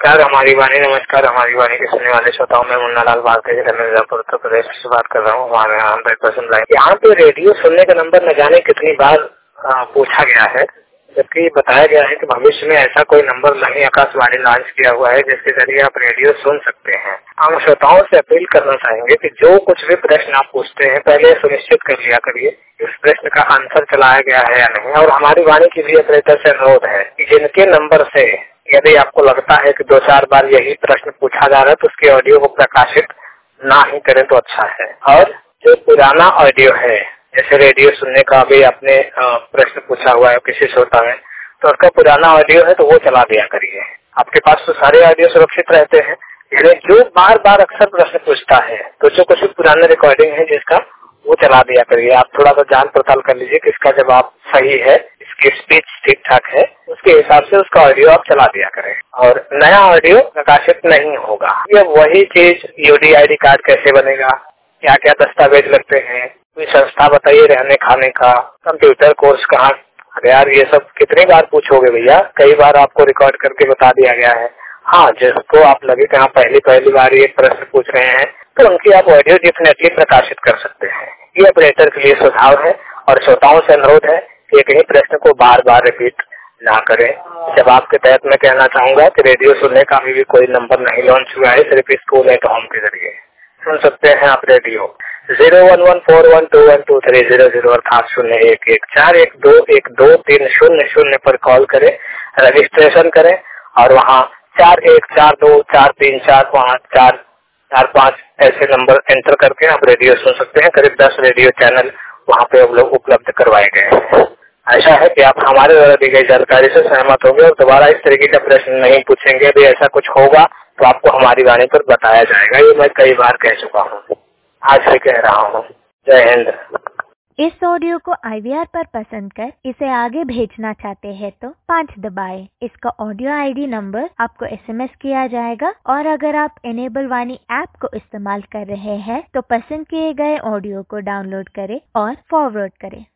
नमस्कार हमारी वाणी के सुनने वाले श्रोताओं में मुन्ना लाल भारतीय जिला मिर्जापुर उत्तर प्रदेश से बात कर रहा हूँ। हमारे यहाँ 100% लाइन यहाँ पे रेडियो सुनने का नंबर न जाने कितनी बार पूछा गया है, जबकि बताया गया है कि भविष्य में ऐसा कोई नंबर नहीं आकाशवाणी लॉन्च किया हुआ है जिसके जरिए आप रेडियो सुन सकते हैं। हम श्रोताओं से अपील करना चाहेंगे कि जो कुछ भी प्रश्न आप पूछते हैं पहले सुनिश्चित कर लिया करिए इस प्रश्न का आंसर चलाया गया है या नहीं। और हमारी वाणी की भी ऑपरेटर से अनुरोध है कि जिनके नंबर से यदि आपको लगता है कि 2-4 बार यही प्रश्न पूछा जा रहा है तो उसके ऑडियो को प्रकाशित ना ही करें तो अच्छा है। और जो पुराना ऑडियो है, जैसे रेडियो सुनने का भी आपने प्रश्न पूछा हुआ है किसी श्रोता में, तो उसका पुराना ऑडियो है तो वो चला दिया करिए। आपके पास तो सारे ऑडियो सुरक्षित रहते हैं, लेकिन जो बार बार अक्सर प्रश्न पूछता है तो जो कुछ पुराने रिकॉर्डिंग है जिसका वो चला दिया करिए। आप थोड़ा सा जांच पड़ताल कर लीजिए किसका जवाब सही है, इसकी स्पीच ठीक ठाक है, उसके हिसाब से उसका ऑडियो आप चला दिया करें और नया ऑडियो प्रकाशित नहीं होगा। ये वही चीज यूडीआईडी कार्ड कैसे बनेगा, क्या क्या दस्तावेज लगते हैं, कोई संस्था बताइए रहने खाने का, कंप्यूटर कोर्स कहाँ। अरे यार ये सब कितनी बार पूछोगे भैया, कई बार आपको रिकॉर्ड करके बता दिया गया है। हाँ, जिसको आप लगे कि हाँ पहली बार ये प्रश्न पूछ रहे हैं तो उनकी आप ऑडियो डेफिनेटली प्रकाशित कर सकते हैं। ये ऑपरेटर के लिए सुझाव है और श्रोताओं से अनुरोध है कि एक ही प्रश्न को बार बार रिपीट ना करें। जवाब के तहत मैं कहना चाहूंगा कि रेडियो सुनने का अभी भी कोई नंबर नहीं लॉन्च हुआ है, सिर्फ स्कूल एट होम के जरिए सुन सकते हैं आप रेडियो। 0114121230 अर्थात 0114121230 पर कॉल करें, रजिस्ट्रेशन करें और वहाँ 41424345 ऐसे नंबर एंटर करके आप रेडियो सुन सकते हैं। करीब 10 रेडियो चैनल वहाँ पे उपलब्ध करवाए गए हैं। ऐसा है कि आप हमारे द्वारा दी गई जानकारी से सहमत होंगे और दोबारा इस तरीके का प्रश्न नहीं पूछेंगे। यदि ऐसा कुछ होगा तो आपको हमारी वाणी पर बताया जाएगा। ये मैं कई बार कह चुका हूँ, आज भी कह रहा हूँ। जय हिंद। इस ऑडियो को IVR पर पसंद कर इसे आगे भेजना चाहते हैं तो 5 दबाएं। इसका ऑडियो ID नंबर आपको SMS किया जाएगा और अगर आप इनेबल वाणी ऐप को इस्तेमाल कर रहे हैं तो पसंद किए गए ऑडियो को डाउनलोड करें और फॉरवर्ड करें।